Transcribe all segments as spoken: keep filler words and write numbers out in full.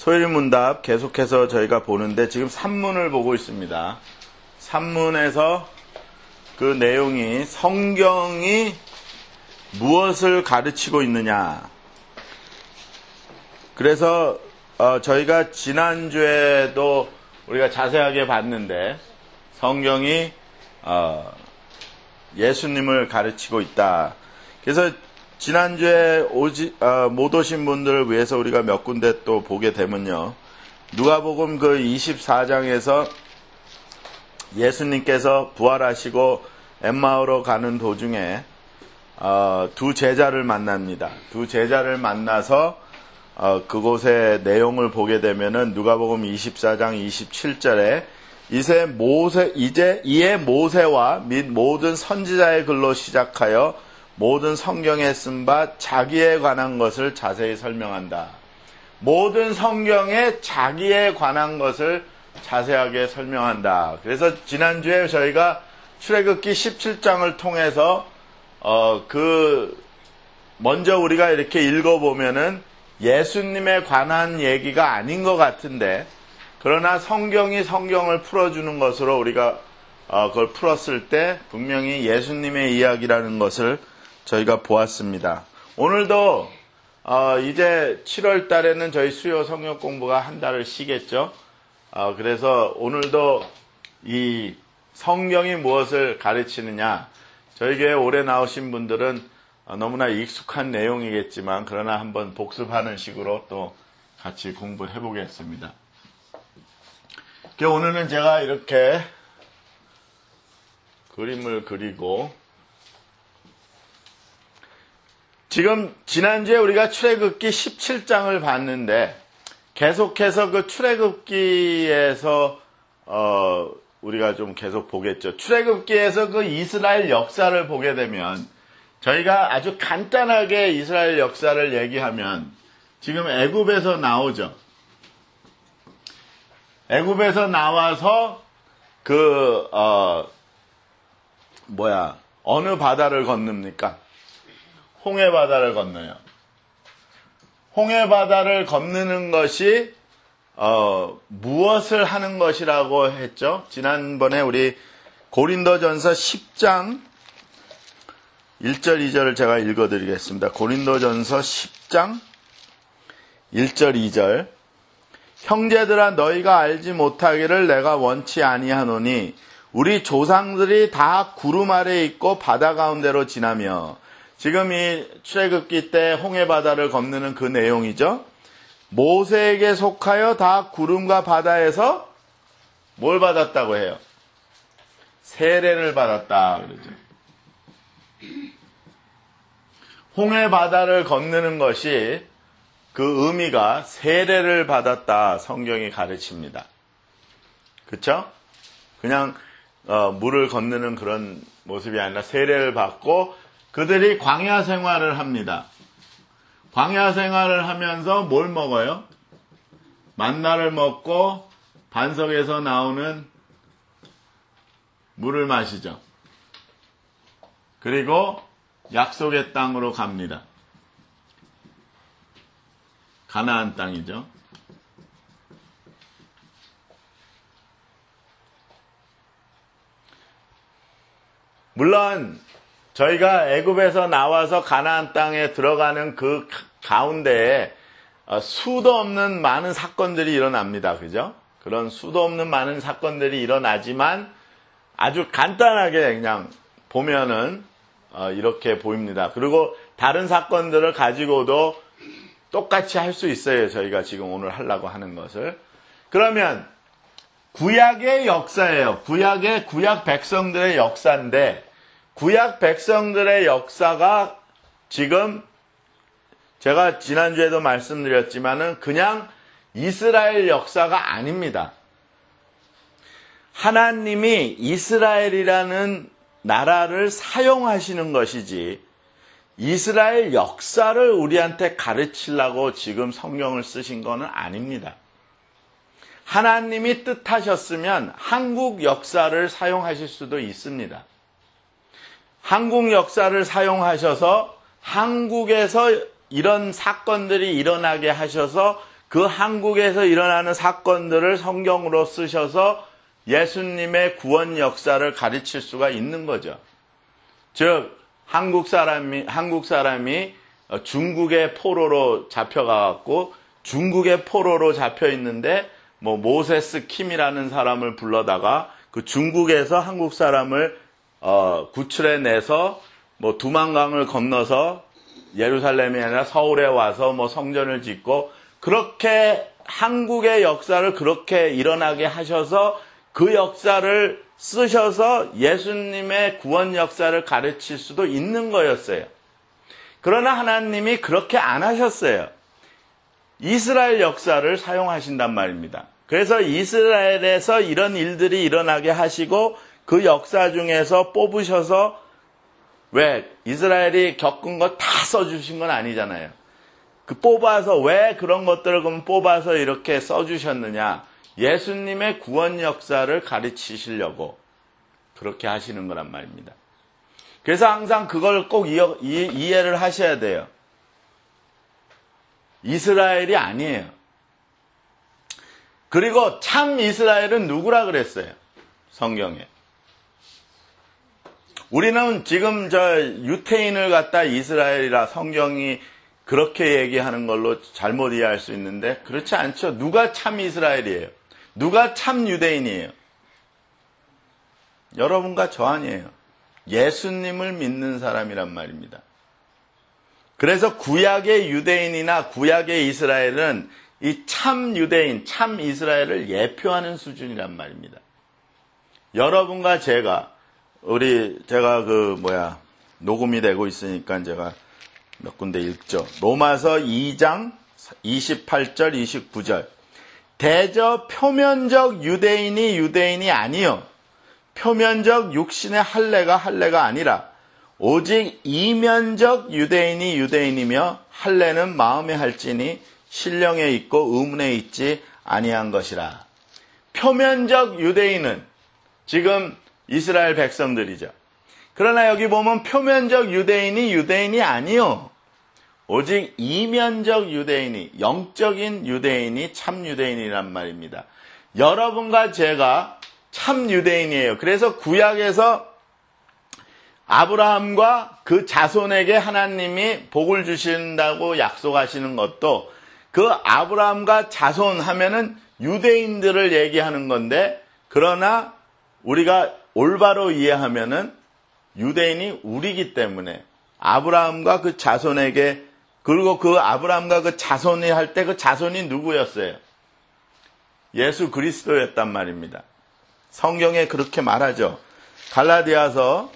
소일문답 계속해서 저희가 보는데 지금 산문을 보고 있습니다. 산문에서 그 내용이 성경이 무엇을 가르치고 있느냐. 그래서 어, 저희가 지난주에도 우리가 자세하게 봤는데 성경이 어, 예수님을 가르치고 있다. 그래서 지난주에 오지, 어, 못 오신 분들을 위해서 우리가 몇 군데 또 보게 되면요. 누가복음 그 이십사 장에서 예수님께서 부활하시고 엠마오로 가는 도중에 어, 두 제자를 만납니다. 두 제자를 만나서 어, 그곳의 내용을 보게 되면은 누가복음 이십사 장 이십칠 절에 이제 모세 이제 이에 모세와 및 모든 선지자의 글로 시작하여 모든 성경에 쓴 바 자기에 관한 것을 자세히 설명한다. 모든 성경에 자기에 관한 것을 자세하게 설명한다. 그래서 지난주에 저희가 출애굽기 십칠 장을 통해서 어, 그 먼저 우리가 이렇게 읽어보면은 예수님에 관한 얘기가 아닌 것 같은데, 그러나 성경이 성경을 풀어주는 것으로 우리가 어, 그걸 풀었을 때 분명히 예수님의 이야기라는 것을 저희가 보았습니다. 오늘도 어, 이제 칠월 달에는 저희 수요 성경 공부가 한 달을 쉬겠죠. 어, 그래서 오늘도 이 성경이 무엇을 가르치느냐, 저희 교회 오래 나오신 분들은 어, 너무나 익숙한 내용이겠지만 그러나 한번 복습하는 식으로 또 같이 공부해 보겠습니다. 오늘은 제가 이렇게 그림을 그리고, 지금 지난주에 우리가 출애굽기 십칠 장을 봤는데 계속해서 그 출애굽기에서 어 우리가 좀 계속 보겠죠. 출애굽기에서 그 이스라엘 역사를 보게 되면, 저희가 아주 간단하게 이스라엘 역사를 얘기하면 지금 애굽에서 나오죠. 애굽에서 나와서 그 어 뭐야 어느 바다를 건넙니까? 홍해 바다를 건너요. 홍해 바다를 건너는 것이 어, 무엇을 하는 것이라고 했죠? 지난번에 우리 고린도전서 십 장 일 절 이 절을 제가 읽어드리겠습니다. 고린도전서 십 장 일 절 이 절. 형제들아 너희가 알지 못하기를 내가 원치 아니하노니 우리 조상들이 다 구름 아래 있고 바다 가운데로 지나며, 지금 이 출애굽기 때 홍해 바다를 건너는 그 내용이죠. 모세에게 속하여 다 구름과 바다에서 뭘 받았다고 해요? 세례를 받았다 그러죠. 홍해 바다를 건너는 것이 그 의미가 세례를 받았다 성경이 가르칩니다. 그렇죠? 그냥 어, 물을 건너는 그런 모습이 아니라 세례를 받고 그들이 광야 생활을 합니다. 광야 생활을 하면서 뭘 먹어요? 만나를 먹고 반석에서 나오는 물을 마시죠. 그리고 약속의 땅으로 갑니다. 가나안 땅이죠. 물론 저희가 애굽에서 나와서 가나안 땅에 들어가는 그 가운데에 수도 없는 많은 사건들이 일어납니다. 그죠? 그런 수도 없는 많은 사건들이 일어나지만 아주 간단하게 그냥 보면은 이렇게 보입니다. 그리고 다른 사건들을 가지고도 똑같이 할 수 있어요. 저희가 지금 오늘 하려고 하는 것을. 그러면 구약의 역사예요. 구약의 구약 백성들의 역사인데, 구약 백성들의 역사가 지금 제가 지난주에도 말씀드렸지만은 그냥 이스라엘 역사가 아닙니다. 하나님이 이스라엘이라는 나라를 사용하시는 것이지 이스라엘 역사를 우리한테 가르치려고 지금 성경을 쓰신 것은 아닙니다. 하나님이 뜻하셨으면 한국 역사를 사용하실 수도 있습니다. 한국 역사를 사용하셔서 한국에서 이런 사건들이 일어나게 하셔서 그 한국에서 일어나는 사건들을 성경으로 쓰셔서 예수님의 구원 역사를 가르칠 수가 있는 거죠. 즉 한국 사람이 한국 사람이 중국의 포로로 잡혀가갖고 중국의 포로로 잡혀 있는데 뭐 모세스 킴이라는 사람을 불러다가 그 중국에서 한국 사람을 어, 구출해내서 뭐 두만강을 건너서 예루살렘이 아니라 서울에 와서 뭐 성전을 짓고 그렇게 한국의 역사를 그렇게 일어나게 하셔서 그 역사를 쓰셔서 예수님의 구원 역사를 가르칠 수도 있는 거였어요. 그러나 하나님이 그렇게 안 하셨어요. 이스라엘 역사를 사용하신단 말입니다. 그래서 이스라엘에서 이런 일들이 일어나게 하시고 그 역사 중에서 뽑으셔서 왜 이스라엘이 겪은 거 다 써주신 건 아니잖아요. 그 뽑아서 왜 그런 것들을 그럼 뽑아서 이렇게 써주셨느냐? 예수님의 구원 역사를 가르치시려고 그렇게 하시는 거란 말입니다. 그래서 항상 그걸 꼭 이해, 이해를 하셔야 돼요. 이스라엘이 아니에요. 그리고 참 이스라엘은 누구라 그랬어요? 성경에. 우리는 지금 저 유태인을 갖다 이스라엘이라 성경이 그렇게 얘기하는 걸로 잘못 이해할 수 있는데 그렇지 않죠. 누가 참 이스라엘이에요? 누가 참 유대인이에요? 여러분과 저 아니에요. 예수님을 믿는 사람이란 말입니다. 그래서 구약의 유대인이나 구약의 이스라엘은 이 참 유대인, 참 이스라엘을 예표하는 수준이란 말입니다. 여러분과 제가 우리 제가 그 뭐야 녹음이 되고 있으니까 제가 몇 군데 읽죠. 로마서 이 장 이십팔 절 이십구 절. 대저 표면적 유대인이 유대인이 아니요 표면적 육신의 할례가 할례가 아니라 오직 이면적 유대인이 유대인이며 할례는 마음에 할지니 신령에 있고 의문에 있지 아니한 것이라. 표면적 유대인은 지금 이스라엘 백성들이죠. 그러나 여기 보면 표면적 유대인이 유대인이 아니요 오직 이면적 유대인이, 영적인 유대인이 참 유대인이란 말입니다. 여러분과 제가 참 유대인이에요. 그래서 구약에서 아브라함과 그 자손에게 하나님이 복을 주신다고 약속하시는 것도 그 아브라함과 자손 하면은 유대인들을 얘기하는 건데, 그러나 우리가 올바로 이해하면은 유대인이 우리기 때문에 아브라함과 그 자손에게, 그리고 그 아브라함과 그 자손이 할 때 그 자손이 누구였어요? 예수 그리스도였단 말입니다. 성경에 그렇게 말하죠. 갈라디아서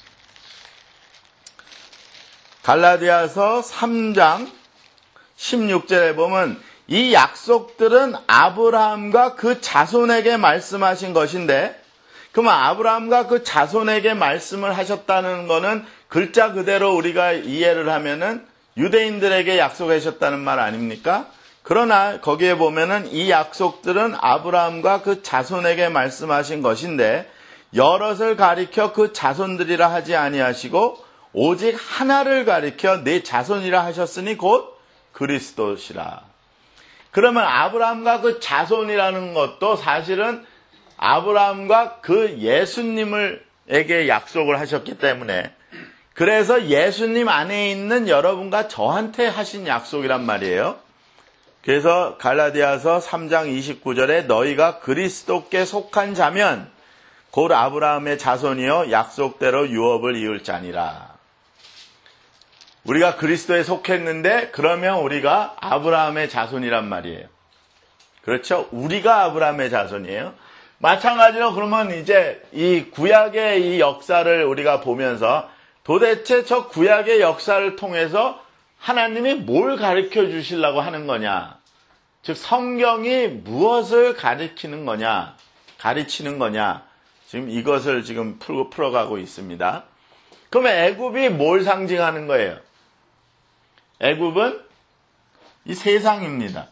갈라디아서 삼 장 십육 절에 보면 이 약속들은 아브라함과 그 자손에게 말씀하신 것인데, 그러면 아브라함과 그 자손에게 말씀을 하셨다는 것은 글자 그대로 우리가 이해를 하면은 유대인들에게 약속하셨다는 말 아닙니까? 그러나 거기에 보면은 이 약속들은 아브라함과 그 자손에게 말씀하신 것인데 여럿을 가리켜 그 자손들이라 하지 아니하시고 오직 하나를 가리켜 네 자손이라 하셨으니 곧 그리스도시라. 그러면 아브라함과 그 자손이라는 것도 사실은 아브라함과 그 예수님을에게 약속을 하셨기 때문에, 그래서 예수님 안에 있는 여러분과 저한테 하신 약속이란 말이에요. 그래서 갈라디아서 삼 장 이십구 절에 너희가 그리스도께 속한 자면 곧 아브라함의 자손이요 약속대로 유업을 이을 자니라. 우리가 그리스도에 속했는데 그러면 우리가 아브라함의 자손이란 말이에요. 그렇죠? 우리가 아브라함의 자손이에요. 마찬가지로 그러면 이제 이 구약의 이 역사를 우리가 보면서 도대체 저 구약의 역사를 통해서 하나님이 뭘 가르쳐 주시려고 하는 거냐? 즉 성경이 무엇을 가르치는 거냐? 가르치는 거냐? 지금 이것을 지금 풀고 풀어가고 있습니다. 그러면 애굽이 뭘 상징하는 거예요? 애굽은 이 세상입니다.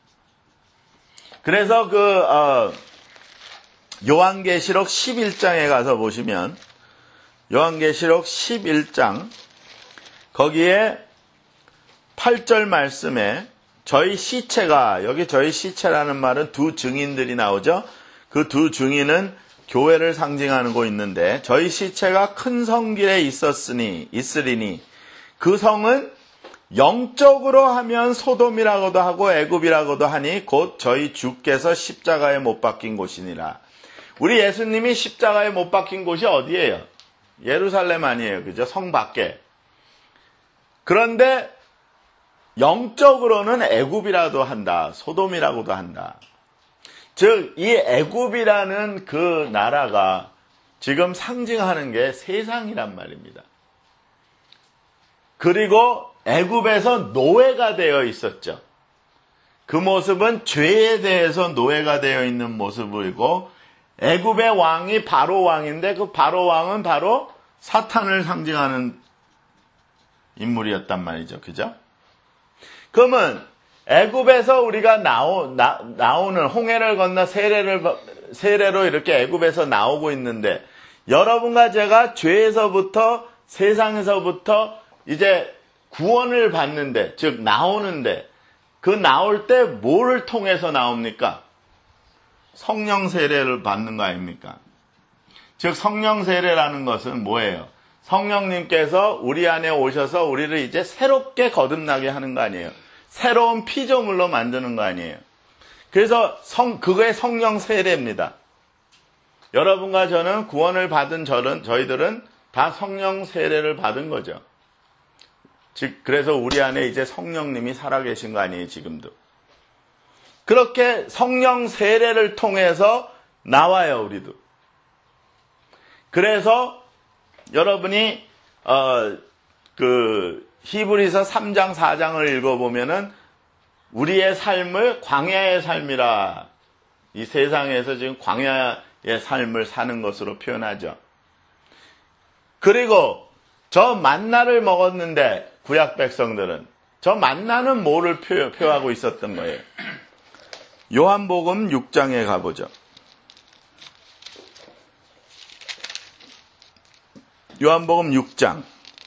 그래서 그 어, 요한계시록 십일 장에 가서 보시면 요한계시록 십일 장 거기에 팔 절 말씀에 저희 시체가, 여기 저희 시체라는 말은 두 증인들이 나오죠. 그 두 증인은 교회를 상징하는 거 있는데, 저희 시체가 큰 성길에 있었으니, 있으리니, 그 성은 영적으로 하면 소돔이라고도 하고 애굽이라고도 하니 곧 저희 주께서 십자가에 못 박힌 곳이니라. 우리 예수님이 십자가에 못 박힌 곳이 어디예요? 예루살렘 아니에요. 그죠? 성 밖에. 그런데 영적으로는 애굽이라도 한다. 소돔이라고도 한다. 즉, 이 애굽이라는 그 나라가 지금 상징하는 게 세상이란 말입니다. 그리고 애굽에서 노예가 되어 있었죠. 그 모습은 죄에 대해서 노예가 되어 있는 모습이고, 애굽의 왕이 바로 왕인데 그 바로 왕은 바로 사탄을 상징하는 인물이었단 말이죠. 그죠? 그러면 애굽에서 우리가 나오, 나, 나오는 홍해를 건너 세례를, 세례로 이렇게 애굽에서 나오고 있는데, 여러분과 제가 죄에서부터 세상에서부터 이제 구원을 받는데, 즉 나오는데, 그 나올 때 뭐를 통해서 나옵니까? 성령 세례를 받는 거 아닙니까? 즉 성령 세례라는 것은 뭐예요? 성령님께서 우리 안에 오셔서 우리를 이제 새롭게 거듭나게 하는 거 아니에요? 새로운 피조물로 만드는 거 아니에요? 그래서 성, 그거의 성령 세례입니다. 여러분과 저는 구원을 받은 저는, 저희들은 다 성령 세례를 받은 거죠. 즉, 그래서 우리 안에 이제 성령님이 살아계신 거 아니에요, 지금도. 그렇게 성령 세례를 통해서 나와요, 우리도. 그래서 여러분이, 어, 그, 히브리서 삼 장, 사 장을 읽어보면은 우리의 삶을 광야의 삶이라, 이 세상에서 지금 광야의 삶을 사는 것으로 표현하죠. 그리고 저 만나를 먹었는데, 구약 백성들은 저 만나는 뭐를 표, 표하고 있었던 거예요? 요한복음 육 장에 가보죠. 요한복음 육 장.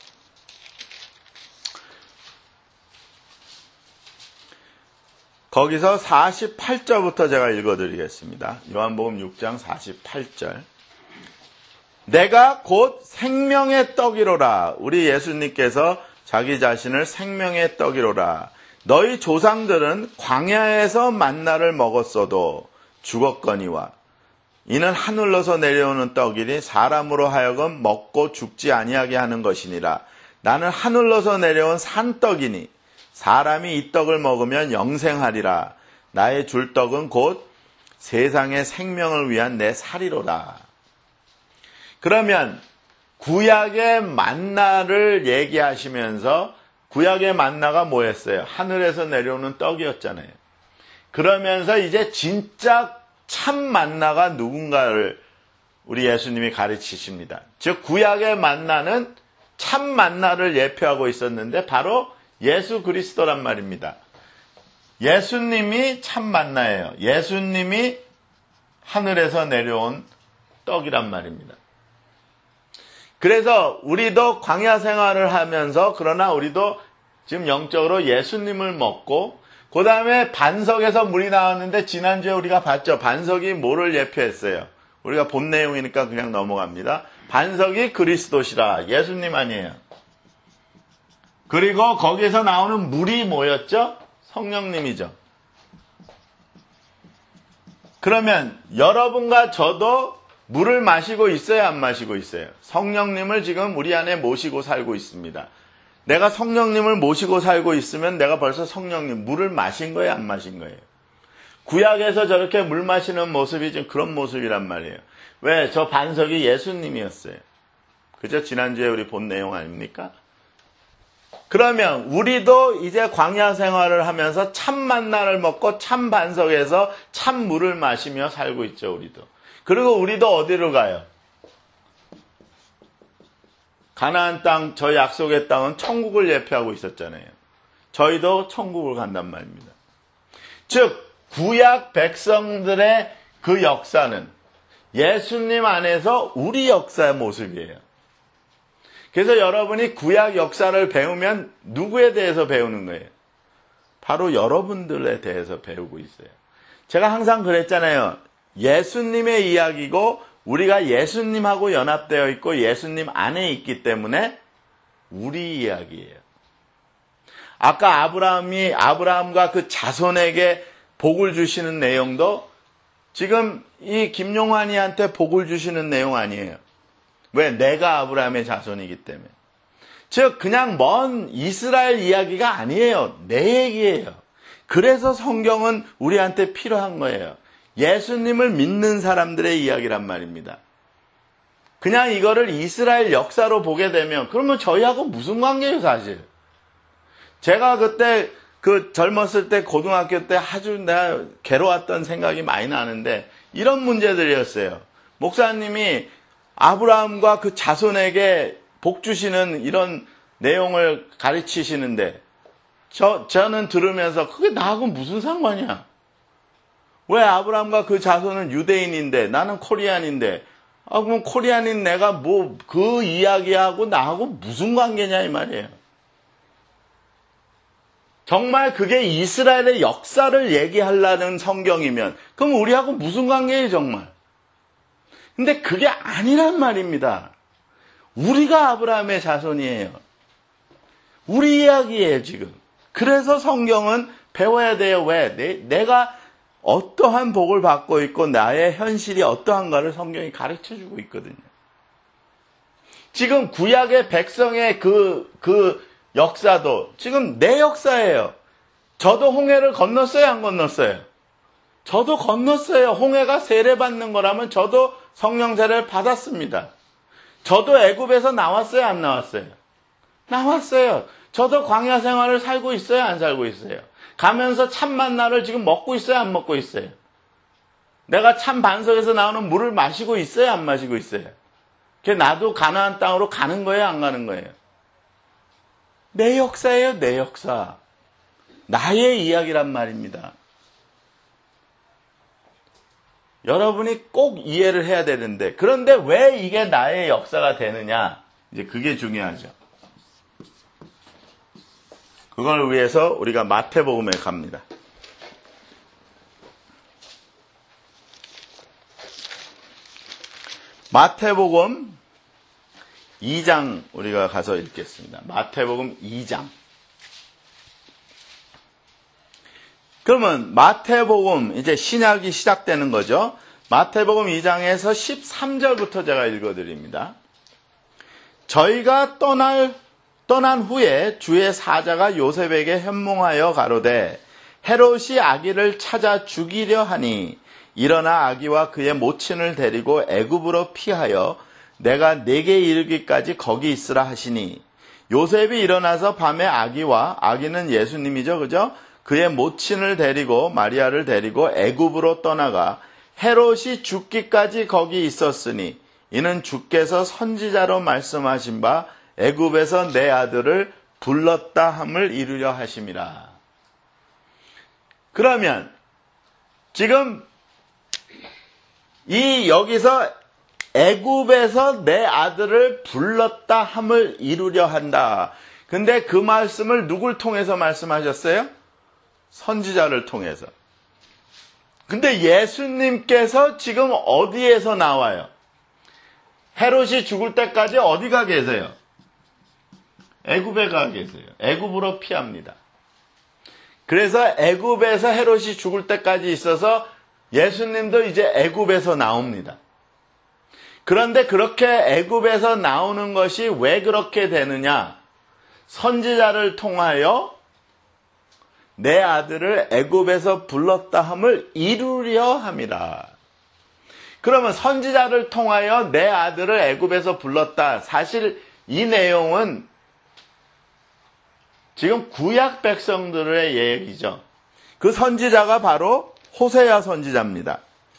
거기서 사십팔 절부터 제가 읽어드리겠습니다. 요한복음 육 장 사십팔 절. 내가 곧 생명의 떡이로라. 우리 예수님께서 자기 자신을 생명의 떡이로라. 너희 조상들은 광야에서 만나를 먹었어도 죽었거니와 이는 하늘로서 내려오는 떡이니 사람으로 하여금 먹고 죽지 아니하게 하는 것이니라. 나는 하늘로서 내려온 산떡이니 사람이 이 떡을 먹으면 영생하리라. 나의 줄 떡은 곧 세상의 생명을 위한 내 살이로라. 그러면 구약의 만나를 얘기하시면서 구약의 만나가 뭐였어요? 하늘에서 내려오는 떡이었잖아요. 그러면서 이제 진짜 참 만나가 누군가를 우리 예수님이 가르치십니다. 즉 구약의 만나는 참 만나를 예표하고 있었는데 바로 예수 그리스도란 말입니다. 예수님이 참 만나예요. 예수님이 하늘에서 내려온 떡이란 말입니다. 그래서 우리도 광야 생활을 하면서 그러나 우리도 지금 영적으로 예수님을 먹고 그 다음에 반석에서 물이 나왔는데 지난주에 우리가 봤죠. 반석이 뭐를 예표했어요? 우리가 본 내용이니까 그냥 넘어갑니다. 반석이 그리스도시라. 예수님 아니에요. 그리고 거기에서 나오는 물이 뭐였죠? 성령님이죠. 그러면 여러분과 저도 물을 마시고 있어요? 안 마시고 있어요? 성령님을 지금 우리 안에 모시고 살고 있습니다. 내가 성령님을 모시고 살고 있으면 내가 벌써 성령님, 물을 마신 거예요? 안 마신 거예요? 구약에서 저렇게 물 마시는 모습이 지금 그런 모습이란 말이에요. 왜? 저 반석이 예수님이었어요. 그죠? 지난주에 우리 본 내용 아닙니까? 그러면 우리도 이제 광야 생활을 하면서 참 만나를 먹고 참 반석에서 참 물을 마시며 살고 있죠, 우리도. 그리고 우리도 어디로 가요? 가나안 땅, 저 약속의 땅은 천국을 예표하고 있었잖아요. 저희도 천국을 간단 말입니다. 즉 구약 백성들의 그 역사는 예수님 안에서 우리 역사의 모습이에요. 그래서 여러분이 구약 역사를 배우면 누구에 대해서 배우는 거예요? 바로 여러분들에 대해서 배우고 있어요. 제가 항상 그랬잖아요. 예수님의 이야기고 우리가 예수님하고 연합되어 있고 예수님 안에 있기 때문에 우리 이야기예요. 아까 아브라함이 아브라함과 그 자손에게 복을 주시는 내용도 지금 이 김용환이한테 복을 주시는 내용 아니에요. 왜? 내가 아브라함의 자손이기 때문에. 즉 그냥 먼 이스라엘 이야기가 아니에요. 내 얘기예요. 그래서 성경은 우리한테 필요한 거예요. 예수님을 믿는 사람들의 이야기란 말입니다. 그냥 이거를 이스라엘 역사로 보게 되면 그러면 저희하고 무슨 관계예요, 사실. 제가 그때 그 젊었을 때 고등학교 때 아주 내가 괴로웠던 생각이 많이 나는데 이런 문제들이었어요. 목사님이 아브라함과 그 자손에게 복 주시는 이런 내용을 가르치시는데 저, 저는 들으면서 그게 나하고 무슨 상관이야? 왜 아브라함과 그 자손은 유대인인데 나는 코리안인데 아 그럼 코리안인 내가 뭐 그 이야기하고 나하고 무슨 관계냐 이 말이에요. 정말 그게 이스라엘의 역사를 얘기하려는 성경이면 그럼 우리하고 무슨 관계예요 정말. 근데 그게 아니란 말입니다. 우리가 아브라함의 자손이에요. 우리 이야기예요 지금. 그래서 성경은 배워야 돼요. 왜? 내, 내가 어떠한 복을 받고 있고 나의 현실이 어떠한가를 성경이 가르쳐주고 있거든요. 지금 구약의 백성의 그, 그 역사도 지금 내 역사예요. 저도 홍해를 건넜어요? 안 건넜어요? 저도 건넜어요. 홍해가 세례받는 거라면 저도 성령 세례를 받았습니다. 저도 애굽에서 나왔어요? 안 나왔어요? 나왔어요. 저도 광야 생활을 살고 있어요? 안 살고 있어요? 가면서 참 만나를 지금 먹고 있어요? 안 먹고 있어요? 내가 참 반석에서 나오는 물을 마시고 있어요? 안 마시고 있어요? 그게 나도 가나안 땅으로 가는 거예요? 안 가는 거예요? 내 역사예요, 내 역사. 나의 이야기란 말입니다. 여러분이 꼭 이해를 해야 되는데, 그런데 왜 이게 나의 역사가 되느냐? 이제 그게 중요하죠. 그걸 위해서 우리가 마태복음에 갑니다. 마태복음 이 장 우리가 가서 읽겠습니다. 마태복음 이 장. 그러면 마태복음 이제 신약이 시작되는 거죠. 마태복음 이 장에서 십삼 절부터 제가 읽어드립니다. 저희가 떠날 떠난 후에 주의 사자가 요셉에게 현몽하여 가로되 헤롯이 아기를 찾아 죽이려 하니 일어나 아기와 그의 모친을 데리고 애굽으로 피하여 내가 내게 이르기까지 거기 있으라 하시니 요셉이 일어나서 밤에 아기와 아기는 예수님이죠, 그죠? 그의 모친을 데리고 마리아를 데리고 애굽으로 떠나가 헤롯이 죽기까지 거기 있었으니 이는 주께서 선지자로 말씀하신 바 애굽에서 내 아들을 불렀다 함을 이루려 하심이라. 그러면 지금 이 여기서 애굽에서 내 아들을 불렀다 함을 이루려 한다. 근데 그 말씀을 누굴 통해서 말씀하셨어요? 선지자를 통해서. 근데 예수님께서 지금 어디에서 나와요? 헤롯이 죽을 때까지 어디가 계세요? 애굽에 가 계세요. 애굽으로 피합니다. 그래서 애굽에서 헤롯이 죽을 때까지 있어서 예수님도 이제 애굽에서 나옵니다. 그런데 그렇게 애굽에서 나오는 것이 왜 그렇게 되느냐? 선지자를 통하여 내 아들을 애굽에서 불렀다 함을 이루려 함이라. 그러면 선지자를 통하여 내 아들을 애굽에서 불렀다. 사실 이 내용은 지금 구약 백성들의 얘기죠. 그 선지자가 바로 호세아 선지자입니다.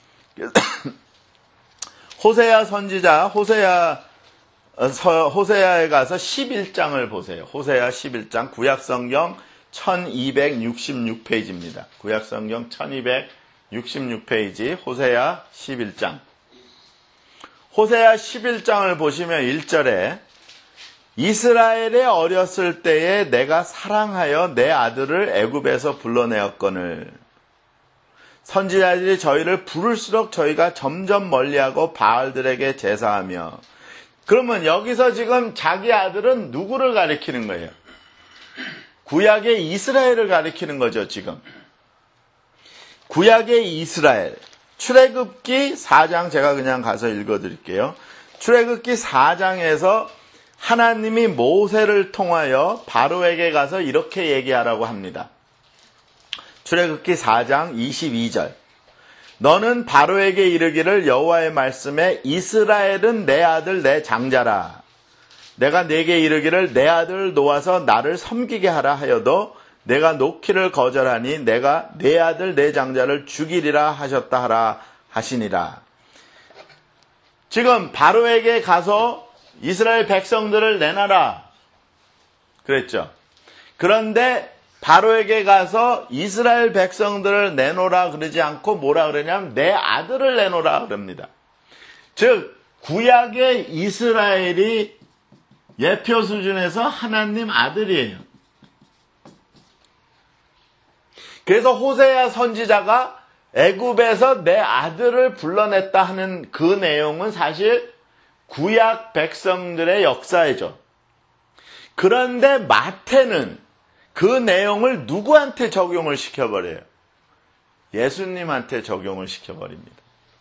호세아 선지자, 호세아, 호세아에 가서 십일 장을 보세요. 호세아 십일 장, 구약성경 천이백육십육 페이지입니다. 구약성경 천이백육십육 페이지, 호세아 십일 장. 호세아 십일 장을 보시면 일 절에 이스라엘이 어렸을 때에 내가 사랑하여 내 아들을 애굽에서 불러내었거늘 선지자들이 저희를 부를수록 저희가 점점 멀리하고 바알들에게 제사하며. 그러면 여기서 지금 자기 아들은 누구를 가리키는 거예요? 구약의 이스라엘을 가리키는 거죠, 지금. 구약의 이스라엘. 출애굽기 사 장 제가 그냥 가서 읽어드릴게요. 출애굽기 사 장에서 하나님이 모세를 통하여 바로에게 가서 이렇게 얘기하라고 합니다. 출애굽기 사 장 이십이 절. 너는 바로에게 이르기를 여호와의 말씀에 이스라엘은 내 아들 내 장자라. 내가 네게 이르기를 내 아들을 놓아서 나를 섬기게 하라 하여도 내가 놓기를 거절하니 내가 내 아들 내 장자를 죽이리라 하셨다 하라 하시니라. 지금 바로에게 가서 이스라엘 백성들을 내놔라 그랬죠. 그런데 바로에게 가서 이스라엘 백성들을 내놓으라 그러지 않고 뭐라 그러냐면 내 아들을 내놓으라 그럽니다. 즉 구약의 이스라엘이 예표 수준에서 하나님 아들이에요. 그래서 호세아 선지자가 애굽에서 내 아들을 불러냈다 하는 그 내용은 사실 구약 백성들의 역사이죠. 그런데 마태는 그 내용을 누구한테 적용을 시켜버려요? 예수님한테 적용을 시켜버립니다.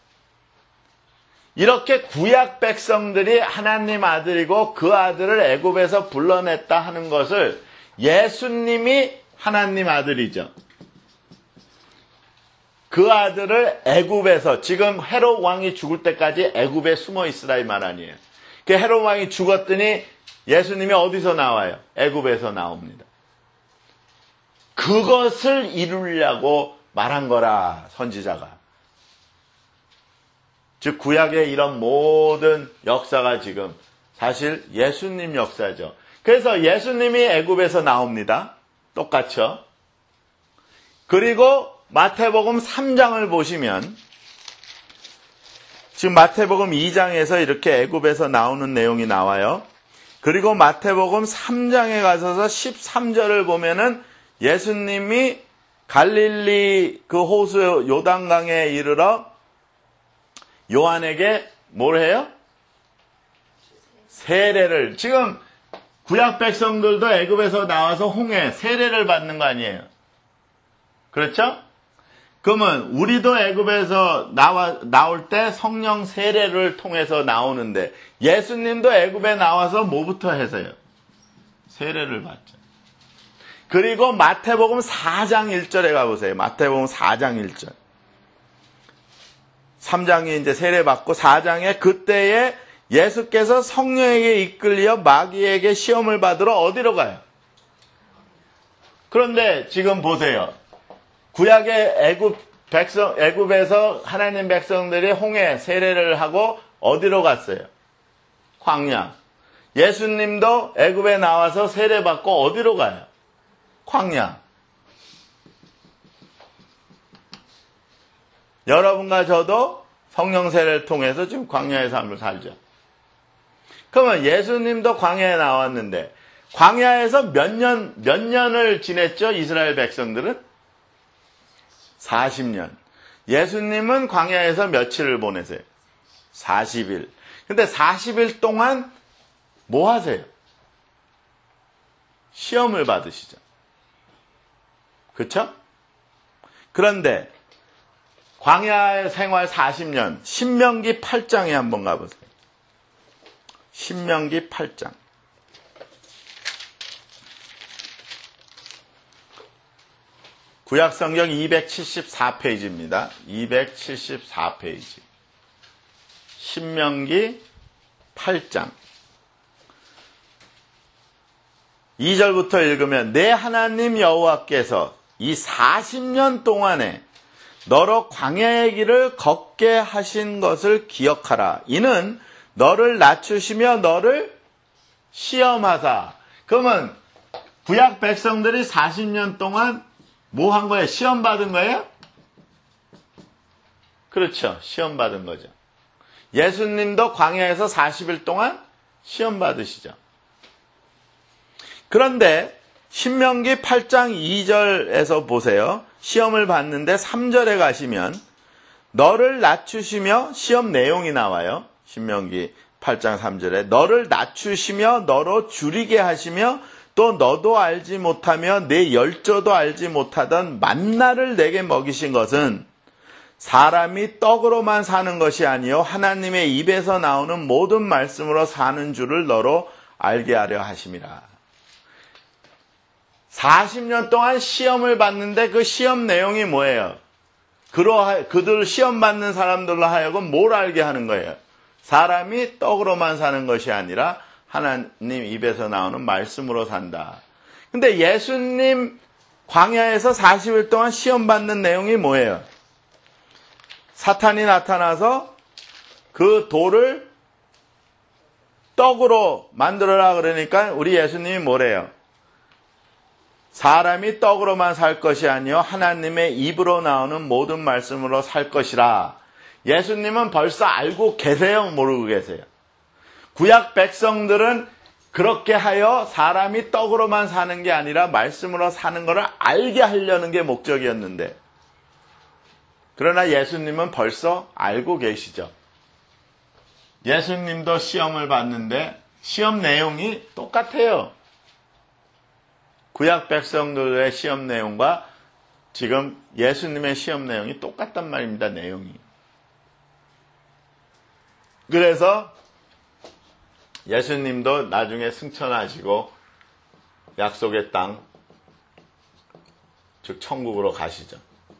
이렇게 구약 백성들이 하나님 아들이고 그 아들을 애굽에서 불러냈다 하는 것을 예수님이 하나님 아들이죠. 그 아들을 애굽에서 지금 헤롯 왕이 죽을 때까지 애굽에 숨어 있으라 이 말 아니에요. 그 헤롯 왕이 죽었더니 예수님이 어디서 나와요? 애굽에서 나옵니다. 그것을 이루려고 말한 거라 선지자가. 즉 구약의 이런 모든 역사가 지금 사실 예수님 역사죠. 그래서 예수님이 애굽에서 나옵니다. 똑같죠. 그리고 마태복음 삼 장을 보시면 지금 마태복음 이 장에서 이렇게 애굽에서 나오는 내용이 나와요. 그리고 마태복음 삼 장에 가서서 십삼 절을 보면은 예수님이 갈릴리 그 호수 요단강에 이르러 요한에게 뭘 해요? 세례를. 지금 구약 백성들도 애굽에서 나와서 홍해 세례를 받는 거 아니에요? 그렇죠? 그러면 우리도 애굽에서 나와 나올 때 성령 세례를 통해서 나오는데 예수님도 애굽에 나와서 뭐부터 해서요? 세례를 받죠. 그리고 마태복음 사 장 일 절에 가보세요. 마태복음 사 장 일 절. 삼 장에 이제 세례받고 사 장에 그때에 예수께서 성령에게 이끌려 마귀에게 시험을 받으러 어디로 가요? 그런데 지금 보세요. 구약의 애굽 백성, 애굽에서 하나님 백성들이 홍해 세례를 하고 어디로 갔어요? 광야. 예수님도 애굽에 나와서 세례받고 어디로 가요? 광야. 여러분과 저도 성령 세례를 통해서 지금 광야의 삶을 살죠. 그러면 예수님도 광야에 나왔는데 광야에서 몇 년, 몇 년을 지냈죠? 이스라엘 백성들은? 사십 년. 예수님은 광야에서 며칠을 보내세요? 사십 일. 근데 사십 일 동안 뭐 하세요? 시험을 받으시죠. 그렇죠? 그런데 광야의 생활 사십 년, 신명기 팔 장에 한번 가보세요. 신명기 팔 장. 구약성경 이백칠십사 페이지입니다. 이백칠십사 페이지. 신명기 팔 장. 이 절부터 읽으면 내 하나님 여호와께서 이 사십 년 동안에 너로 광야의 길을 걷게 하신 것을 기억하라. 이는 너를 낮추시며 너를 시험하사. 그러면 구약 백성들이 사십 년 동안 뭐 한 거예요? 시험 받은 거예요? 그렇죠. 시험 받은 거죠. 예수님도 광야에서 사십 일 동안 시험 받으시죠. 그런데 신명기 팔 장 이 절에서 보세요. 시험을 봤는데 삼 절에 가시면 너를 낮추시며, 시험 내용이 나와요. 신명기 팔 장 삼 절에 너를 낮추시며 너로 줄이게 하시며 또 너도 알지 못하며 내 열조도 알지 못하던 만나를 내게 먹이신 것은 사람이 떡으로만 사는 것이 아니요 하나님의 입에서 나오는 모든 말씀으로 사는 줄을 너로 알게 하려 하심이라. 사십 년 동안 시험을 봤는데 그 시험 내용이 뭐예요? 그러, 그들 시험 받는 사람들로 하여금 뭘 알게 하는 거예요? 사람이 떡으로만 사는 것이 아니라 하나님 입에서 나오는 말씀으로 산다. 근데 예수님 광야에서 사십 일 동안 시험 받는 내용이 뭐예요? 사탄이 나타나서 그 돌을 떡으로 만들어라 그러니까 우리 예수님이 뭐래요? 사람이 떡으로만 살 것이 아니요 하나님의 입으로 나오는 모든 말씀으로 살 것이라. 예수님은 벌써 알고 계세요? 모르고 계세요? 구약 백성들은 그렇게 하여 사람이 떡으로만 사는 게 아니라 말씀으로 사는 것을 알게 하려는 게 목적이었는데, 그러나 예수님은 벌써 알고 계시죠. 예수님도 시험을 봤는데 시험 내용이 똑같아요. 구약 백성들의 시험 내용과 지금 예수님의 시험 내용이 똑같단 말입니다. 내용이. 그래서 예수님도 나중에 승천하시고 약속의 땅, 즉 천국으로 가시죠.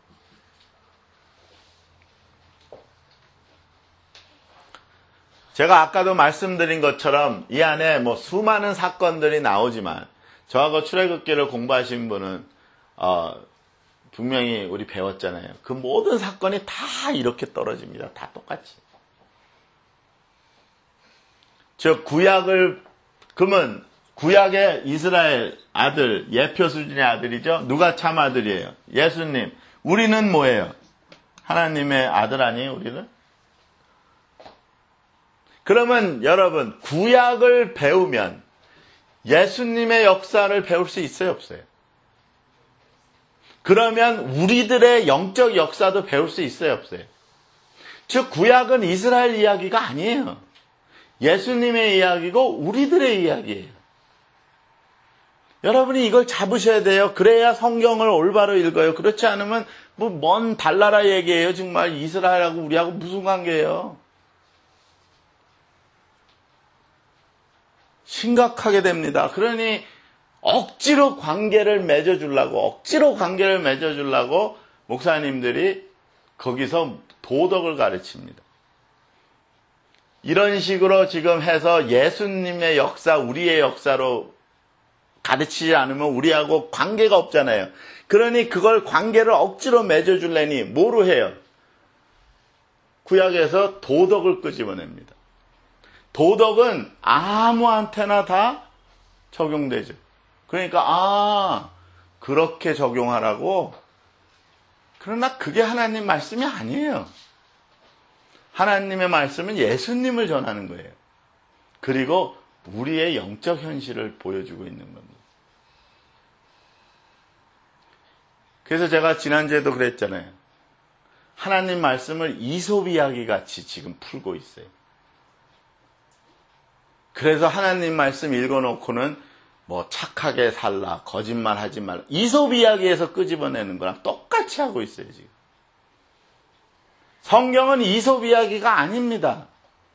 제가 아까도 말씀드린 것처럼 이 안에 뭐 수많은 사건들이 나오지만 저하고 출애굽기를 공부하신 분은 어, 분명히 우리 배웠잖아요. 그 모든 사건이 다 이렇게 떨어집니다. 다 똑같이. 즉 구약을, 그러면 구약의 이스라엘 아들, 예표 수준의 아들이죠. 누가 참 아들이에요? 예수님. 우리는 뭐예요? 하나님의 아들 아니에요, 우리는? 그러면 여러분, 구약을 배우면 예수님의 역사를 배울 수 있어요, 없어요? 그러면 우리들의 영적 역사도 배울 수 있어요, 없어요? 즉 구약은 이스라엘 이야기가 아니에요. 예수님의 이야기고 우리들의 이야기예요. 여러분이 이걸 잡으셔야 돼요. 그래야 성경을 올바로 읽어요. 그렇지 않으면 뭐 먼 달나라 얘기예요. 정말 이스라엘하고 우리하고 무슨 관계예요? 심각하게 됩니다. 그러니 억지로 관계를 맺어주려고, 억지로 관계를 맺어주려고 목사님들이 거기서 도덕을 가르칩니다. 이런 식으로 지금 해서 예수님의 역사, 우리의 역사로 가르치지 않으면 우리하고 관계가 없잖아요. 그러니 그걸 관계를 억지로 맺어주려니 뭐로 해요? 구약에서 도덕을 끄집어냅니다. 도덕은 아무한테나 다 적용되죠. 그러니까 아 그렇게 적용하라고. 그러나 그게 하나님 말씀이 아니에요. 하나님의 말씀은 예수님을 전하는 거예요. 그리고 우리의 영적 현실을 보여주고 있는 겁니다. 그래서 제가 지난주에도 그랬잖아요. 하나님 말씀을 이솝 이야기 같이 지금 풀고 있어요. 그래서 하나님 말씀 읽어놓고는 뭐 착하게 살라, 거짓말하지 말라, 이솝 이야기에서 끄집어내는 거랑 똑같이 하고 있어요 지금. 성경은 이솝 이야기가 아닙니다.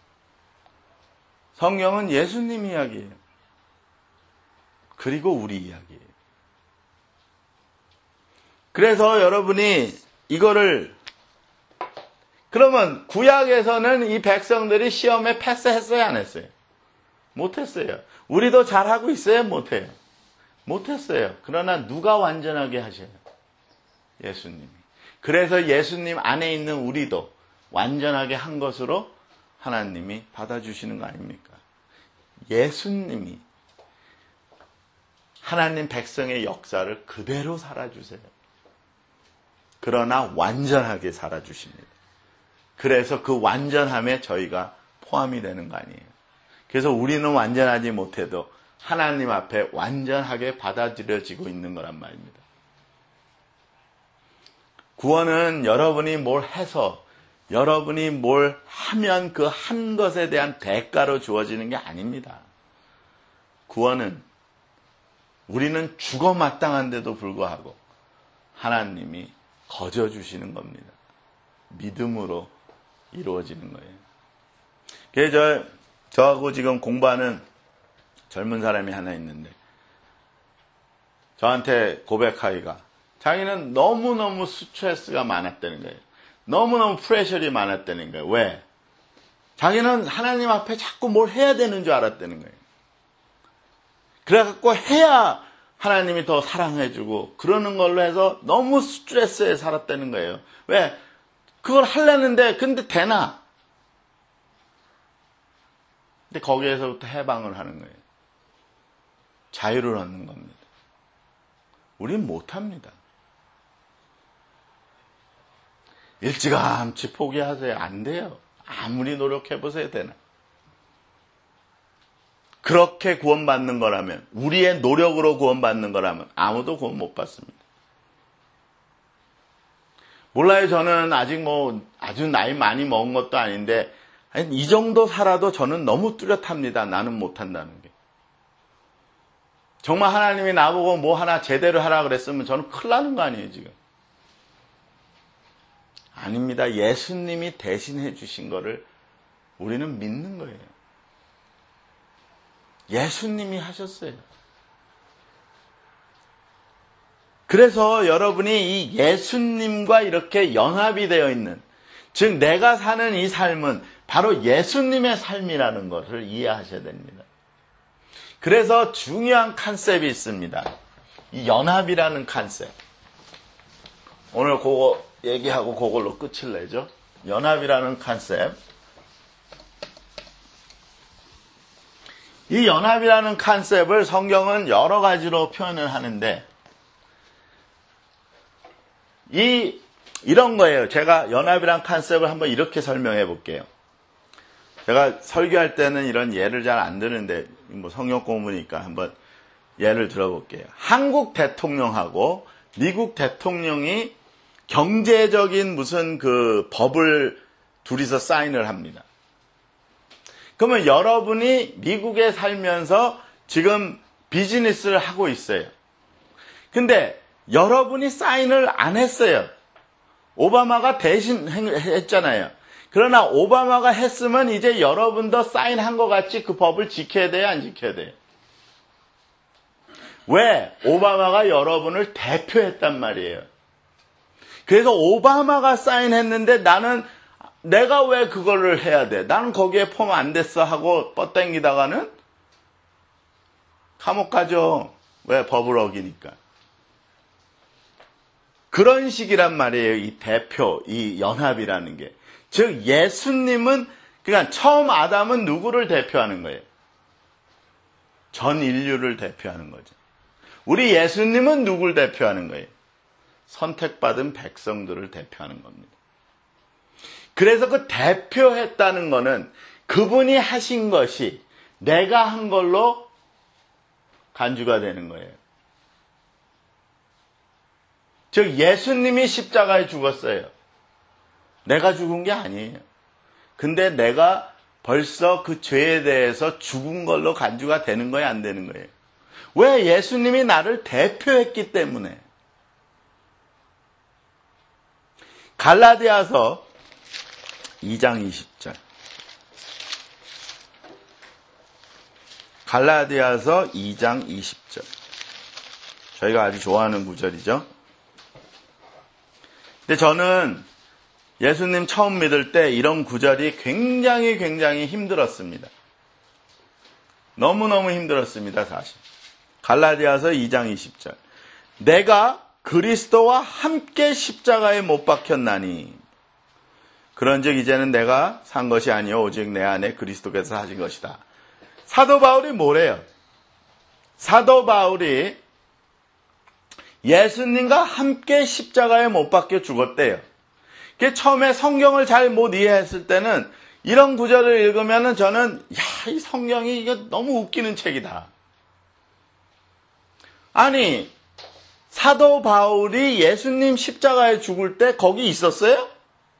성경은 예수님 이야기예요. 그리고 우리 이야기예요. 그래서 여러분이 이거를, 그러면 구약에서는 이 백성들이 시험에 패스했어요, 안 했어요? 못했어요. 우리도 잘하고 있어요, 못해요? 못했어요. 그러나 누가 완전하게 하셔요? 예수님이. 그래서 예수님 안에 있는 우리도 완전하게 한 것으로 하나님이 받아주시는 거 아닙니까? 예수님이 하나님 백성의 역사를 그대로 살아주세요. 그러나 완전하게 살아주십니다. 그래서 그 완전함에 저희가 포함이 되는 거 아니에요. 그래서 우리는 완전하지 못해도 하나님 앞에 완전하게 받아들여지고 있는 거란 말입니다. 구원은 여러분이 뭘 해서, 여러분이 뭘 하면 그 한 것에 대한 대가로 주어지는 게 아닙니다. 구원은 우리는 죽어 마땅한데도 불구하고 하나님이 거저 주시는 겁니다. 믿음으로 이루어지는 거예요. 그래서 저, 저하고 지금 공부하는 젊은 사람이 하나 있는데 저한테 고백하기가 자기는 너무너무 스트레스가 많았다는 거예요. 너무너무 프레셔리 많았다는 거예요. 왜? 자기는 하나님 앞에 자꾸 뭘 해야 되는 줄 알았다는 거예요. 그래갖고 해야 하나님이 더 사랑해주고 그러는 걸로 해서 너무 스트레스에 살았다는 거예요. 왜? 그걸 하려는데 근데 되나? 근데 거기에서부터 해방을 하는 거예요. 자유를 얻는 겁니다. 우린 못합니다. 일찌감치 포기하세요. 안 돼요. 아무리 노력해보세요. 되나? 그렇게 구원받는 거라면, 우리의 노력으로 구원받는 거라면 아무도 구원 못 받습니다. 몰라요. 저는 아직 뭐 아주 나이 많이 먹은 것도 아닌데 이 정도 살아도 저는 너무 뚜렷합니다. 나는 못한다는 게. 정말 하나님이 나보고 뭐 하나 제대로 하라 그랬으면 저는 큰일 나는 거 아니에요, 지금. 아닙니다. 예수님이 대신해 주신 거를 우리는 믿는 거예요. 예수님이 하셨어요. 그래서 여러분이 이 예수님과 이렇게 연합이 되어 있는, 즉 내가 사는 이 삶은 바로 예수님의 삶이라는 것을 이해하셔야 됩니다. 그래서 중요한 컨셉이 있습니다. 이 연합이라는 컨셉. 오늘 그거 얘기하고 그걸로 끝을 내죠. 연합이라는 컨셉. 이 연합이라는 컨셉을 성경은 여러 가지로 표현을 하는데 이 이런 거예요. 제가 연합이라는 컨셉을 한번 이렇게 설명해 볼게요. 제가 설교할 때는 이런 예를 잘 안 드는데 뭐 성경 공부니까 한번 예를 들어볼게요. 한국 대통령하고 미국 대통령이 경제적인 무슨 그 법을 둘이서 사인을 합니다. 그러면 여러분이 미국에 살면서 지금 비즈니스를 하고 있어요. 근데 여러분이 사인을 안 했어요. 오바마가 대신 했잖아요. 그러나 오바마가 했으면 이제 여러분도 사인한 것 같이 그 법을 지켜야 돼요, 안 지켜야 돼요? 왜? 오바마가 여러분을 대표했단 말이에요. 그래서 오바마가 사인했는데 나는 내가 왜 그거를 해야 돼? 나는 거기에 포함 안 됐어 하고 뻗당기다가는 감옥 가죠. 왜? 법을 어기니까. 그런 식이란 말이에요. 이 대표, 이 연합이라는 게. 즉 예수님은 그러니까 처음 아담은 누구를 대표하는 거예요? 전 인류를 대표하는 거죠. 우리 예수님은 누구를 대표하는 거예요? 선택받은 백성들을 대표하는 겁니다. 그래서 그 대표했다는 거는 그분이 하신 것이 내가 한 걸로 간주가 되는 거예요. 즉 예수님이 십자가에 죽었어요. 내가 죽은 게 아니에요. 근데 내가 벌써 그 죄에 대해서 죽은 걸로 간주가 되는 거예요, 안 되는 거예요? 왜? 예수님이 나를 대표했기 때문에. 갈라디아서 이 장 이십 절. 갈라디아서 이 장 이십 절. 저희가 아주 좋아하는 구절이죠. 근데 저는 예수님 처음 믿을 때 이런 구절이 굉장히 굉장히 힘들었습니다. 너무너무 힘들었습니다, 사실. 갈라디아서 이 장 이십 절. 내가 그리스도와 함께 십자가에 못 박혔나니 그런즉 이제는 내가 산 것이 아니요 오직 내 안에 그리스도께서 하신 것이다. 사도 바울이 뭐래요? 사도 바울이 예수님과 함께 십자가에 못 박혀 죽었대요. 그 처음에 성경을 잘 못 이해했을 때는 이런 구절을 읽으면은 저는 야, 이 성경이 이거 너무 웃기는 책이다. 아니, 사도 바울이 예수님 십자가에 죽을 때 거기 있었어요?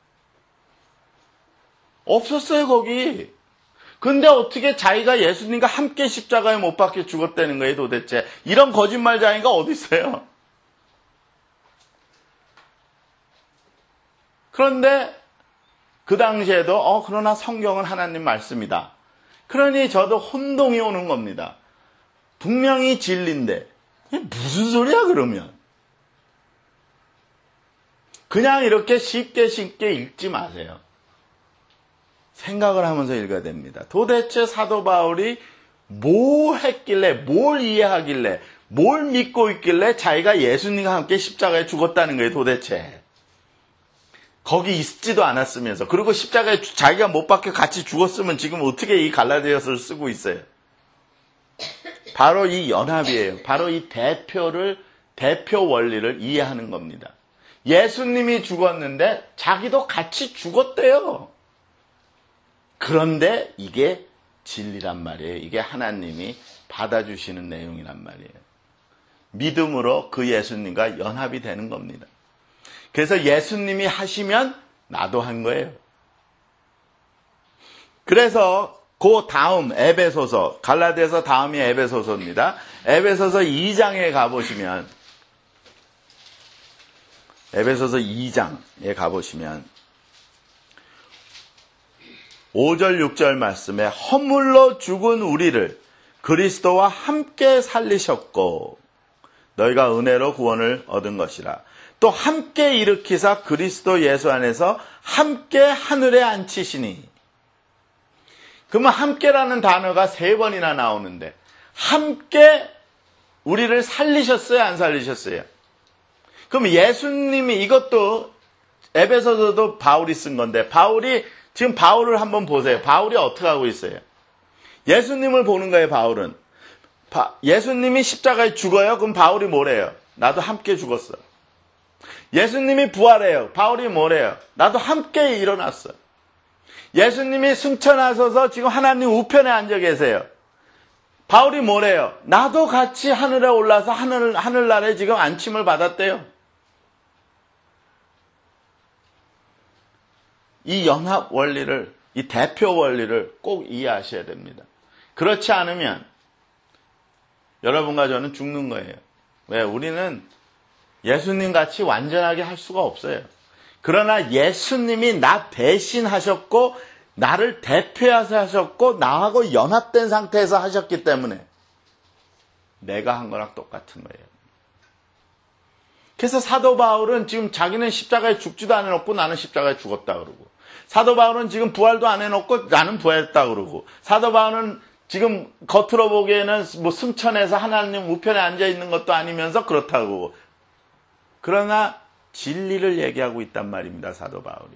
없었어요, 거기. 근데 어떻게 자기가 예수님과 함께 십자가에 못 박혀 죽었다는 거예요, 도대체. 이런 거짓말장애가 어디 있어요? 그런데 그 당시에도 어 그러나 성경은 하나님 말씀이다. 그러니 저도 혼동이 오는 겁니다. 분명히 진리인데 무슨 소리야 그러면. 그냥 이렇게 쉽게 쉽게 읽지 마세요. 생각을 하면서 읽어야 됩니다. 도대체 사도 바울이 뭘 했길래, 뭘 이해하길래, 뭘 믿고 있길래 자기가 예수님과 함께 십자가에 죽었다는 거예요, 도대체. 거기 있지도 않았으면서. 그리고 십자가에 자기가 못 박혀 같이 죽었으면 지금 어떻게 이 갈라디아서를 쓰고 있어요? 바로 이 연합이에요. 바로 이 대표를, 대표 원리를 이해하는 겁니다. 예수님이 죽었는데 자기도 같이 죽었대요. 그런데 이게 진리란 말이에요. 이게 하나님이 받아주시는 내용이란 말이에요. 믿음으로 그 예수님과 연합이 되는 겁니다. 그래서 예수님이 하시면 나도 한 거예요. 그래서 그 다음 에베소서, 갈라디아서 다음이 에베소서입니다. 에베소서 이 장에 가보시면 에베소서 이 장에 가보시면 오 절 육 절 말씀에 허물로 죽은 우리를 그리스도와 함께 살리셨고 너희가 은혜로 구원을 얻은 것이라. 또 함께 일으키사 그리스도 예수 안에서 함께 하늘에 앉히시니. 그러면 함께라는 단어가 세 번이나 나오는데 함께 우리를 살리셨어요? 안 살리셨어요? 그럼 예수님이 이것도 에베소서도 바울이 쓴 건데 바울이 지금 바울을 한번 보세요. 바울이 어떻게 하고 있어요? 예수님을 보는 거예요, 바울은. 바, 예수님이 십자가에 죽어요? 그럼 바울이 뭐래요? 나도 함께 죽었어. 예수님이 부활해요. 바울이 뭐래요? 나도 함께 일어났어. 예수님이 승천하셔서 지금 하나님 우편에 앉아 계세요. 바울이 뭐래요? 나도 같이 하늘에 올라서 하늘, 하늘나라에 지금 안침을 받았대요. 이 연합 원리를, 이 대표 원리를 꼭 이해하셔야 됩니다. 그렇지 않으면 여러분과 저는 죽는 거예요. 왜? 우리는 예수님 같이 완전하게 할 수가 없어요. 그러나 예수님이 나 대신하셨고 나를 대표해서 하셨고 나하고 연합된 상태에서 하셨기 때문에 내가 한 거랑 똑같은 거예요. 그래서 사도 바울은 지금 자기는 십자가에 죽지도 안 해놓고 나는 십자가에 죽었다 그러고 사도 바울은 지금 부활도 안 해놓고 나는 부활했다 그러고 사도 바울은 지금 겉으로 보기에는 뭐 승천해서 하나님 우편에 앉아있는 것도 아니면서 그렇다고 그러나 진리를 얘기하고 있단 말입니다. 사도 바울이.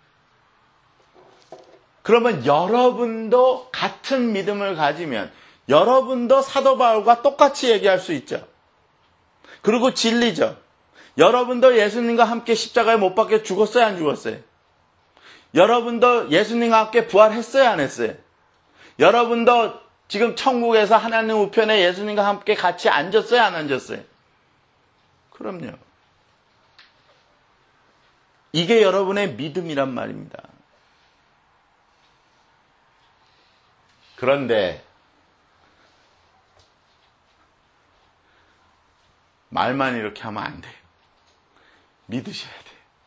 그러면 여러분도 같은 믿음을 가지면 여러분도 사도 바울과 똑같이 얘기할 수 있죠. 그리고 진리죠. 여러분도 예수님과 함께 십자가에 못 박혀 죽었어요? 안 죽었어요? 여러분도 예수님과 함께 부활했어요? 안 했어요? 여러분도 지금 천국에서 하나님 우편에 예수님과 함께 같이 앉았어요? 안 앉았어요? 그럼요. 이게 여러분의 믿음이란 말입니다. 그런데 말만 이렇게 하면 안 돼요. 믿으셔야 돼요.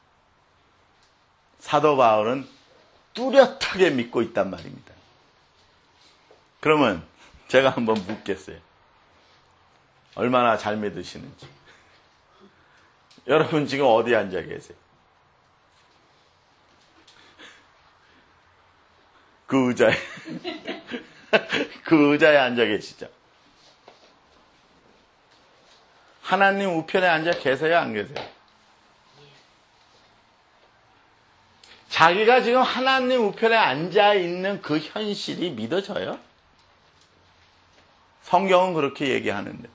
사도 바울은 뚜렷하게 믿고 있단 말입니다. 그러면 제가 한번 묻겠어요. 얼마나 잘 믿으시는지. 여러분 지금 어디 앉아 계세요? 그 의자에 그 의자에 앉아 계시죠? 하나님 우편에 앉아 계세요? 안 계세요? 자기가 지금 하나님 우편에 앉아 있는 그 현실이 믿어져요? 성경은 그렇게 얘기하는데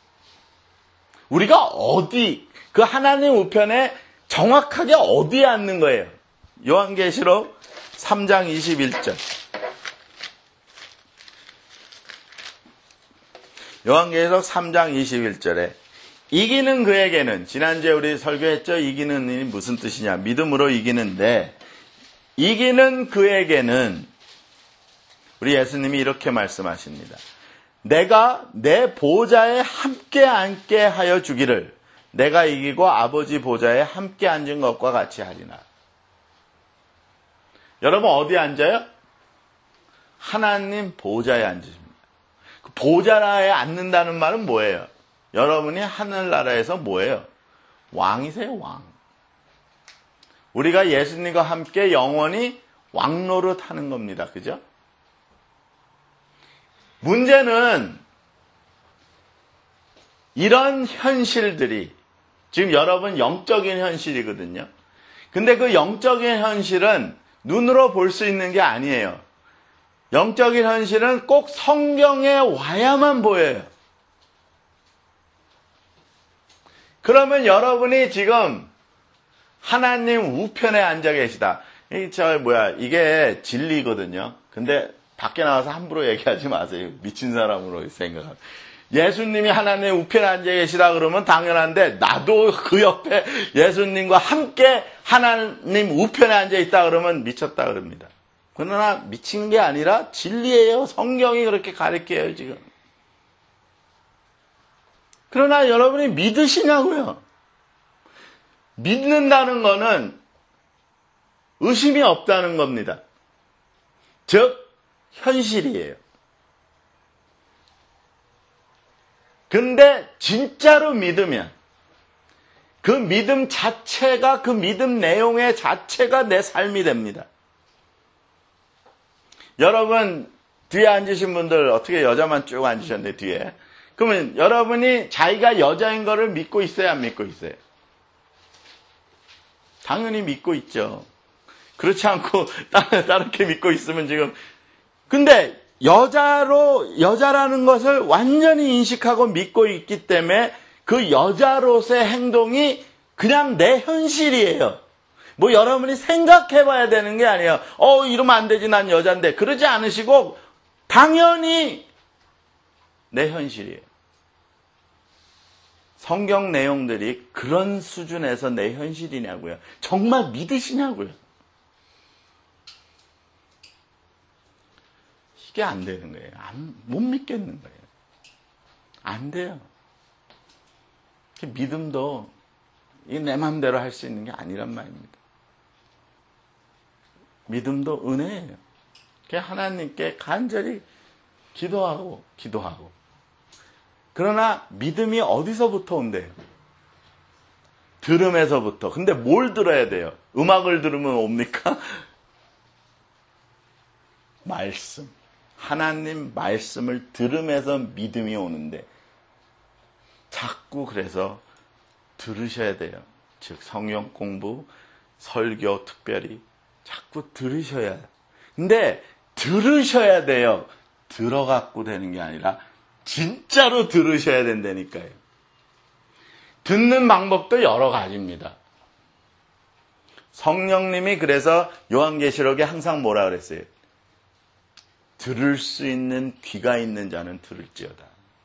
우리가 어디 그 하나님 우편에 정확하게 어디에 앉는 거예요? 요한계시록 삼 장 이십일 절 요한계시록 삼 장 이십일 절에 이기는 그에게는, 지난주에 우리 설교했죠. 이기는 이 무슨 뜻이냐, 믿음으로 이기는데, 이기는 그에게는 우리 예수님이 이렇게 말씀하십니다. 내가 내 보좌에 함께 앉게 하여 주기를 내가 이기고 아버지 보좌에 함께 앉은 것과 같이 하리나. 여러분 어디에 앉아요? 하나님 보좌에 앉으십니다. 그 보좌에 앉는다는 말은 뭐예요? 여러분이 하늘나라에서 뭐예요? 왕이세요, 왕. 우리가 예수님과 함께 영원히 왕노릇 하는 겁니다. 그죠? 문제는 이런 현실들이 지금 여러분 영적인 현실이거든요. 근데 그 영적인 현실은 눈으로 볼 수 있는 게 아니에요. 영적인 현실은 꼭 성경에 와야만 보여요. 그러면 여러분이 지금 하나님 우편에 앉아 계시다. 이 저 뭐야 이게 진리거든요. 근데 밖에 나와서 함부로 얘기하지 마세요. 미친 사람으로 생각하면. 예수님이 하나님 우편에 앉아 계시다 그러면 당연한데 나도 그 옆에 예수님과 함께 하나님 우편에 앉아 있다 그러면 미쳤다 그럽니다. 그러나 미친 게 아니라 진리예요. 성경이 그렇게 가르쳐요 지금. 그러나 여러분이 믿으시냐고요. 믿는다는 거는 의심이 없다는 겁니다. 즉 현실이에요. 근데 진짜로 믿으면 그 믿음 자체가, 그 믿음 내용의 자체가 내 삶이 됩니다. 여러분 뒤에 앉으신 분들 어떻게 여자만 쭉 앉으셨는데 뒤에. 그러면 여러분이 자기가 여자인 거를 믿고 있어요, 안 믿고 있어요? 당연히 믿고 있죠. 그렇지 않고 다르게 믿고 있으면 지금. 근데 여자로, 여자라는 것을 완전히 인식하고 믿고 있기 때문에 그 여자로서의 행동이 그냥 내 현실이에요. 뭐 여러분이 생각해 봐야 되는 게 아니에요. 어, 이러면 안 되지, 난 여잔데. 그러지 않으시고 당연히 내 현실이에요. 성경 내용들이 그런 수준에서 내 현실이냐고요. 정말 믿으시냐고요. 이게 안 되는 거예요. 안, 못 믿겠는 거예요. 안 돼요. 믿음도 내 마음대로 할 수 있는 게 아니란 말입니다. 믿음도 은혜예요. 하나님께 간절히 기도하고 기도하고. 그러나 믿음이 어디서부터 온대요? 들음에서부터. 근데 뭘 들어야 돼요? 음악을 들으면 옵니까? 말씀. 하나님 말씀을 들으면서 믿음이 오는데 자꾸 그래서 들으셔야 돼요. 즉 성경 공부, 설교 특별히 자꾸 들으셔야 해요. 근데 들으셔야 돼요. 들어갖고 되는 게 아니라 진짜로 들으셔야 된다니까요. 듣는 방법도 여러 가지입니다. 성령님이 그래서 요한계시록에 항상 뭐라 그랬어요? 들을 수 있는 귀가 있는 자는 들을지어다.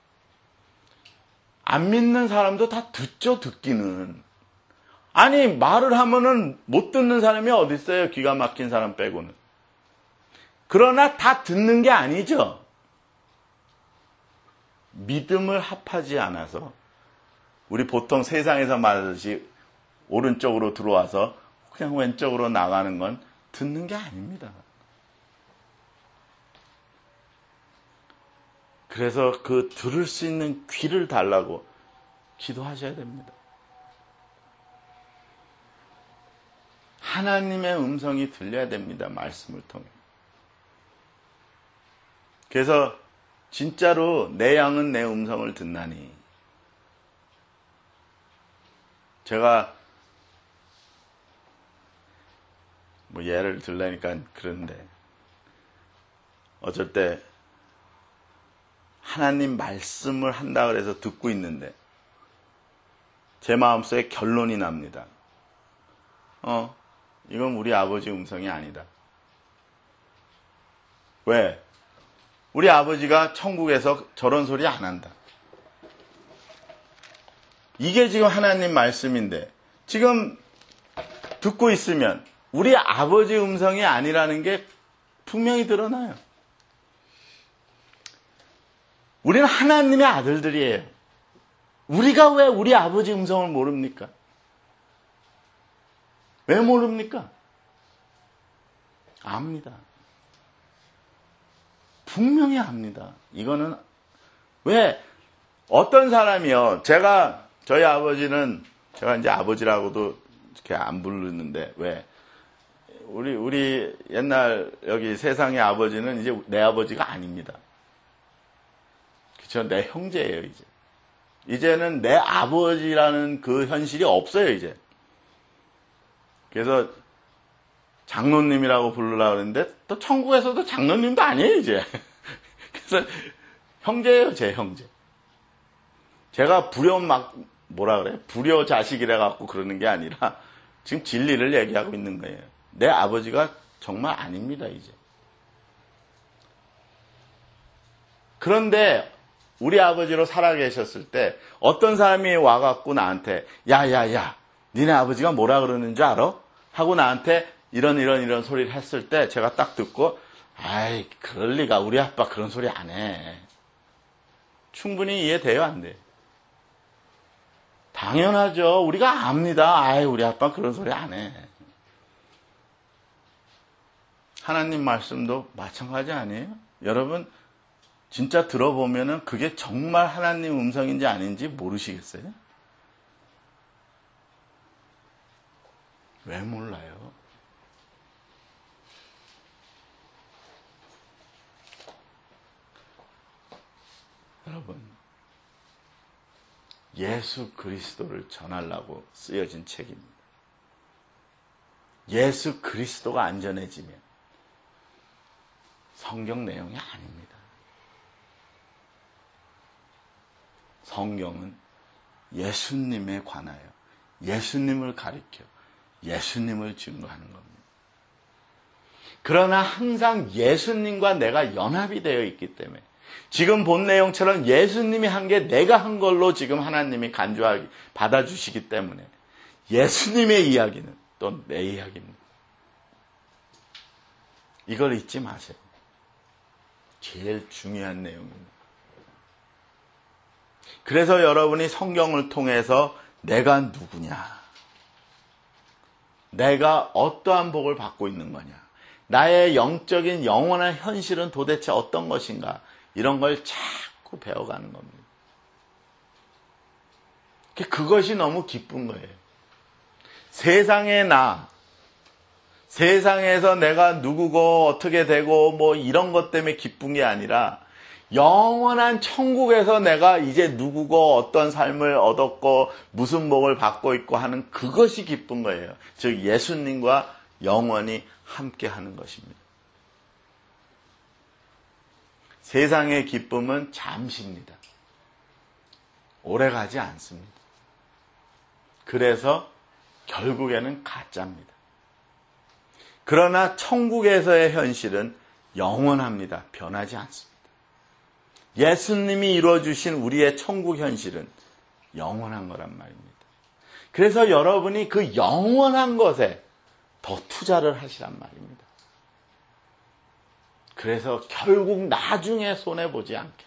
안 믿는 사람도 다 듣죠, 듣기는. 아니, 말을 하면은 못 듣는 사람이 어디 있어요? 귀가 막힌 사람 빼고는. 그러나 다 듣는 게 아니죠. 믿음을 합하지 않아서 우리 보통 세상에서 말하듯이 오른쪽으로 들어와서 그냥 왼쪽으로 나가는 건 듣는 게 아닙니다. 그래서 그 들을 수 있는 귀를 달라고 기도하셔야 됩니다. 하나님의 음성이 들려야 됩니다. 말씀을 통해. 그래서 진짜로 내 양은 내 음성을 듣나니. 제가 뭐 예를 들려니까 그런데 어쩔 때 하나님 말씀을 한다 그래서 듣고 있는데 제 마음속에 결론이 납니다. 어, 이건 우리 아버지 음성이 아니다. 왜? 우리 아버지가 천국에서 저런 소리 안 한다. 이게 지금 하나님 말씀인데 지금 듣고 있으면 우리 아버지 음성이 아니라는 게 분명히 드러나요. 우리는 하나님의 아들들이에요. 우리가 왜 우리 아버지 음성을 모릅니까? 왜 모릅니까? 압니다. 분명히 압니다. 이거는 왜 어떤 사람이요. 제가 저희 아버지는 제가 이제 아버지라고도 이렇게 안 부르는데 왜 우리 우리 옛날 여기 세상의 아버지는 이제 내 아버지가 아닙니다. 그렇죠? 내 형제예요 이제. 이제는 내 아버지라는 그 현실이 없어요 이제. 그래서 장로님이라고 부르려고 그러는데 또 천국에서도 장로님도 아니에요 이제. 그래서 형제예요 제 형제. 제가 불효 막 뭐라 그래? 불효 자식이라 갖고 그러는 게 아니라 지금 진리를 얘기하고 있는 거예요. 내 아버지가 정말 아닙니다 이제. 그런데 우리 아버지로 살아계셨을 때 어떤 사람이 와갖고 나한테 야야야 니네 아버지가 뭐라 그러는 줄 알아? 하고 나한테 이런 이런 이런 소리를 했을 때 제가 딱 듣고 아이 그럴 리가 우리 아빠 그런 소리 안 해. 충분히 이해돼요 안 돼요? 당연하죠. 우리가 압니다. 아이 우리 아빠 그런 소리 안 해. 하나님 말씀도 마찬가지 아니에요? 여러분 진짜 들어보면은 그게 정말 하나님 음성인지 아닌지 모르시겠어요? 왜 몰라요? 여러분, 예수 그리스도를 전하려고 쓰여진 책입니다. 예수 그리스도가 안 전해지면 성경 내용이 아닙니다. 성경은 예수님에 관하여 예수님을 가리켜 예수님을 증거하는 겁니다. 그러나 항상 예수님과 내가 연합이 되어 있기 때문에 지금 본 내용처럼 예수님이 한 게 내가 한 걸로 지금 하나님이 간주하기 받아주시기 때문에 예수님의 이야기는 또 내 이야기입니다. 이걸 잊지 마세요. 제일 중요한 내용입니다. 그래서 여러분이 성경을 통해서 내가 누구냐, 내가 어떠한 복을 받고 있는 거냐, 나의 영적인 영원한 현실은 도대체 어떤 것인가, 이런 걸 자꾸 배워가는 겁니다. 그것이 너무 기쁜 거예요. 세상의 나, 세상에서 내가 누구고 어떻게 되고 뭐 이런 것 때문에 기쁜 게 아니라 영원한 천국에서 내가 이제 누구고 어떤 삶을 얻었고 무슨 복을 받고 있고 하는 그것이 기쁜 거예요. 즉 예수님과 영원히 함께 하는 것입니다. 세상의 기쁨은 잠시입니다. 오래가지 않습니다. 그래서 결국에는 가짜입니다. 그러나 천국에서의 현실은 영원합니다. 변하지 않습니다. 예수님이 이루어주신 우리의 천국 현실은 영원한 거란 말입니다. 그래서 여러분이 그 영원한 것에 더 투자를 하시란 말입니다. 그래서 결국 나중에 손해보지 않게.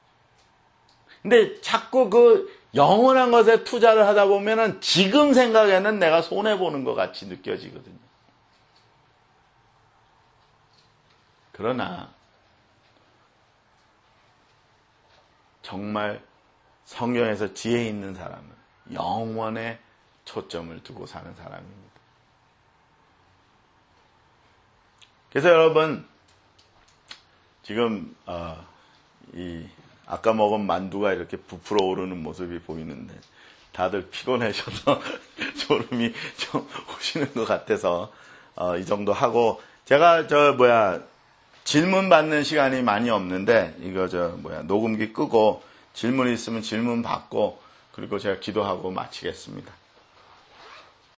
근데 자꾸 그 영원한 것에 투자를 하다 보면은 지금 생각에는 내가 손해보는 것 같이 느껴지거든요. 그러나 정말 성경에서 지혜 있는 사람은 영원에 초점을 두고 사는 사람입니다. 그래서 여러분 지금 어, 이 아까 먹은 만두가 이렇게 부풀어 오르는 모습이 보이는데 다들 피곤하셔서 졸음이 좀 오시는 것 같아서 어, 이 정도 하고 제가 저 뭐야 질문 받는 시간이 많이 없는데 이거 저 뭐야 녹음기 끄고 질문 있으면 질문 받고 그리고 제가 기도하고 마치겠습니다.